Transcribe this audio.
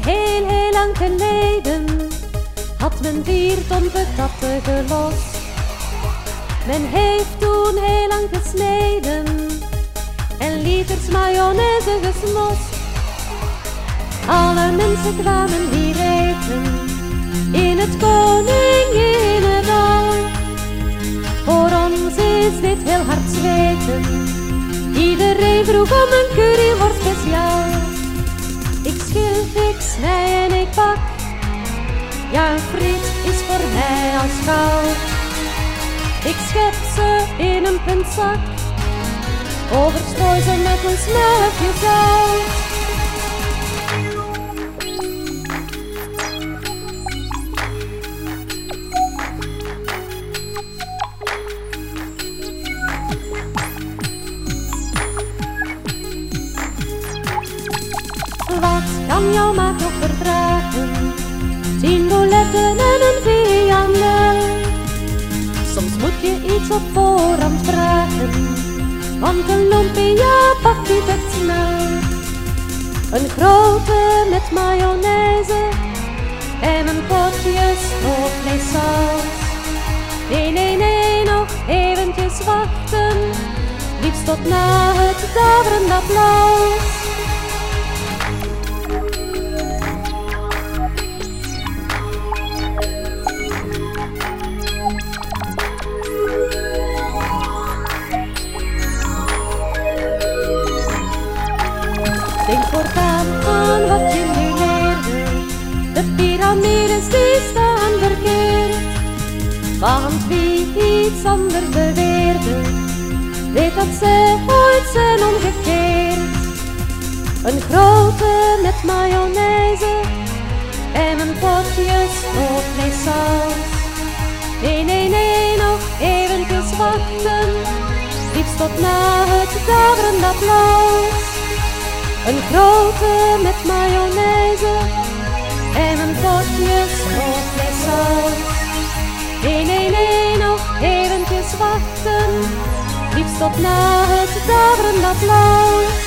heel lang geleden had men 4 ton patatten gelost. Men heeft toen heel lang gesneden en liters mayonaise gesmost. Alle mensen kwamen hier eten in het Koninginnedal. Voor ons is dit heel hard zweten. Iedereen vroeg om een curryworst speciaal. Ik schil, ik snij en ik bak. Ja, een friet is voor mij als goud. Ik schep ze in een puntzak, overstrooi ze met een smeltje zout. Wat kan jouw maag nog verdragen? 10 bouletten en een viandel. Soms moet je iets op voorhand vragen, want een lumpia pakt niet echt snel. Een grote met mayonaise en een potje stoofvleessaus. Nee, nog eventjes wachten, liefst tot na het daverend applaus. Denk voortaan aan wat je nu leerde. De piramides die staan verkeerd. Want wie iets anders beweerde, weet dat ze ooit zijn omgekeerd. Een grote met mayonaise en een potje stoofvleessaus. Nee, nog eventjes wachten, liefst tot na het daverend applaus. Een grote met mayonaise en een potje stoofvleessaus. Nee, nog eventjes wachten, liefst tot na het daverend applaus.